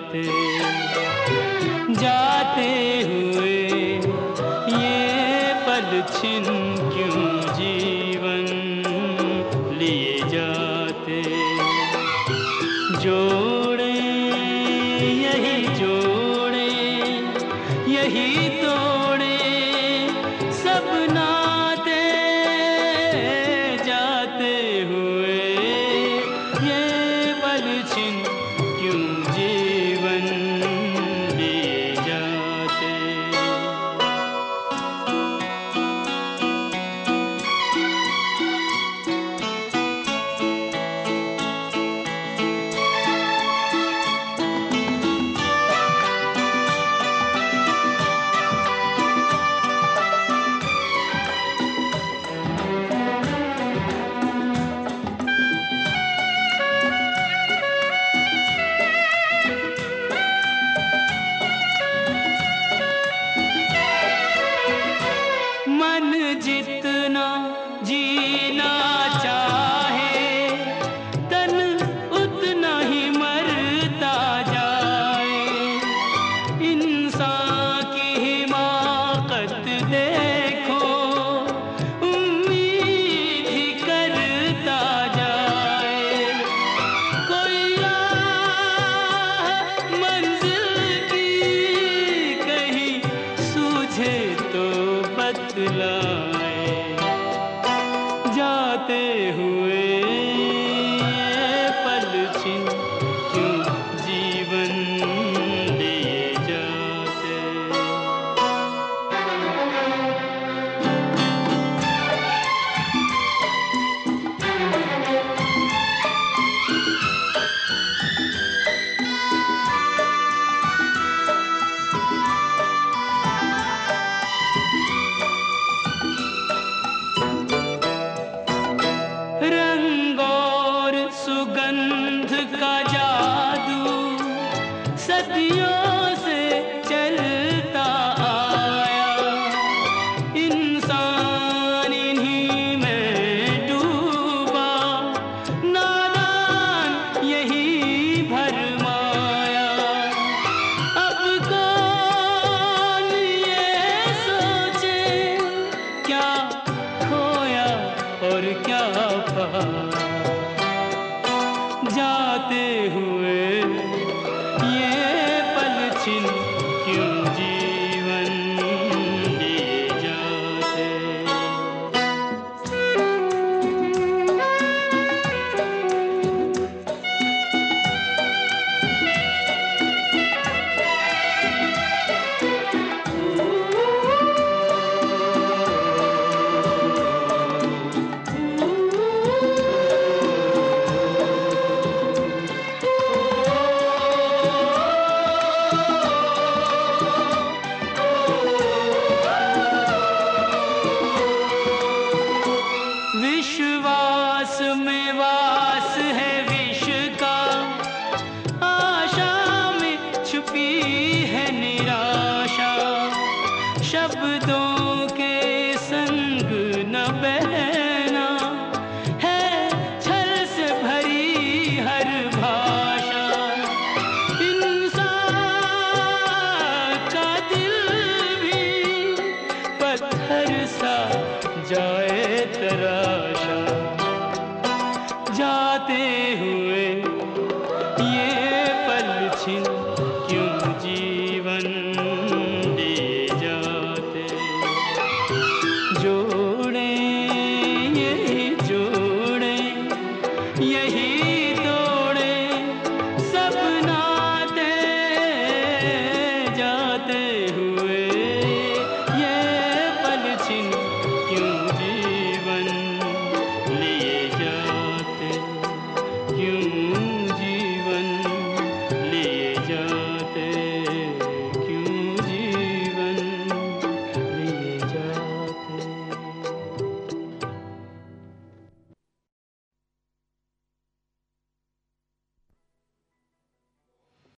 जाते जाते हुए ये पल छिन क्यों जीवन लिए जाते। जोड़े यही तोड़े सब नाते जाते हुए ये पल छिन क्यों जीवन लिए जाते। मन जितना जीना चाहे तन उतना ही मरता जाए। इंसान की हिमाकत देखो उम्मीद ही करता जाए। कोई राह मंजिल की कहीं सूझे तो बतलाए। जाते हुए पल छिन क्यों जीवन लिए जाते। रंग और सुगंध का जादू सदियों